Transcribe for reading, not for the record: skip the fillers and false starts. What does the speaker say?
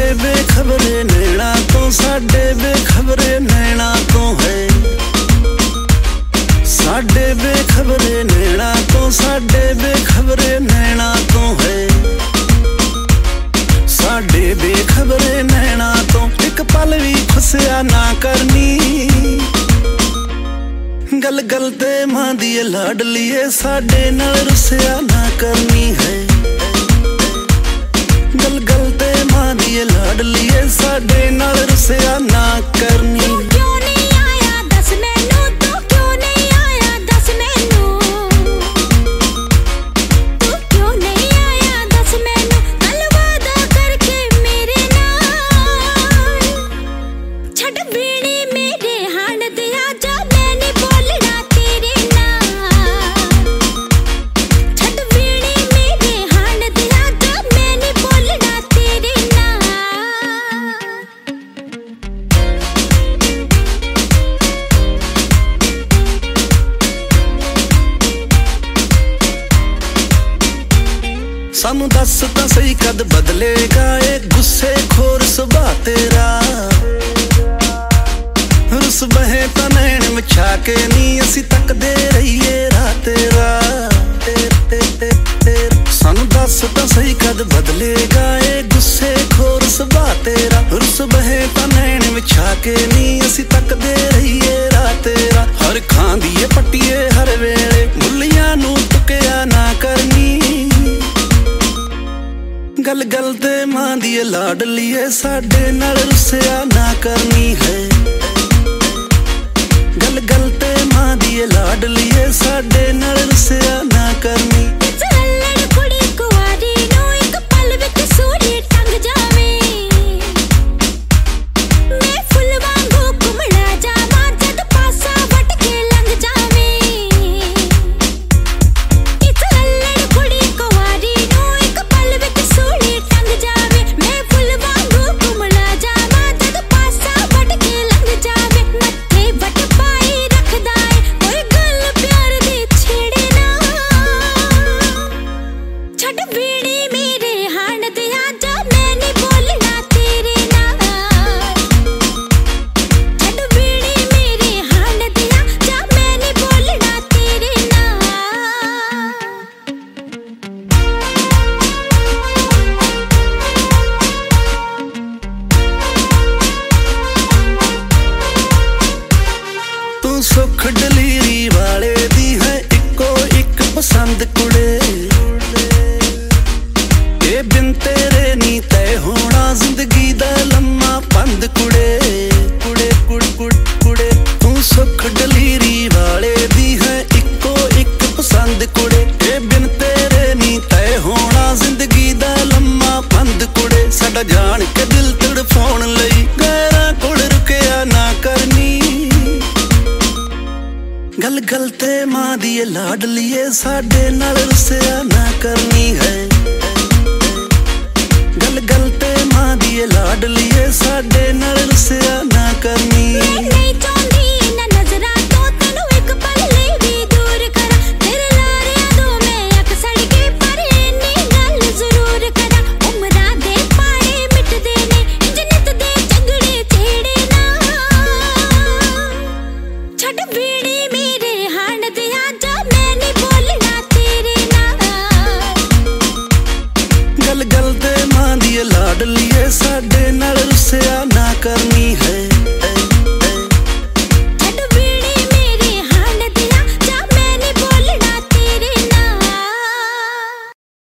साडे बेखबरे नैना तो, साडे बेखबरे नैना तो है, साडे बेखबरे नैना तो, साडे बेखबरे नैना तो है, साडे बेखबरे नैना तो। एक पल भी खुशिया ना करनी, गल गल ते मां दी लाडलीए, साडे नाल रुसिया ना करनी है। गल गल ते मां दी लाडलीए, साडे नाल रुसिया ना करनी। सानू दस तां सही कद बदलेगा ए गुस्से खोर सुभाऽ तेरा, रुस बहे तां नैन विछा के नी असी तकदे रहीए राह तेरा। सानू दस तां सही कद बदलेगा ए गुस्से खोर सुभाऽ तेरा, रुस बहे तां नैन विछा के नी असी तकदे रहीए राह तेरा। हर खांदी ए पट्टीए हर वेले मुल्लियां नू टुकिया ना करनी, गल गल ते मां दी लाडलीए, साडे नाल रुसिया ना करनी है। गल गल ते मां दी लाडलीए, साडे नाल रुसिया ना करनी। सुख डलीरी वाले दी है इको एक पसंद कुड़े, ए बिन तेरे नी तय होना जिंदगी दा लम्मा पंद कुड़े। कुड़े कुड़ कुड़ कुड़े तू सुख डलीरी वाले दी है इको एक पसंद कुड़े, ए बिन तेरे नी तय होना जिंदगी दा लम्मा पंद कुड़े। साडा जान के दिल तड़फाउण लई गैरां कोल रुकिया ना करनी, गल गल ते मां दी लाडलीए, साडे नाल रुसिया ना करनी है। गल गल ते मां दी लाडलीए, साडे नाल रुसिया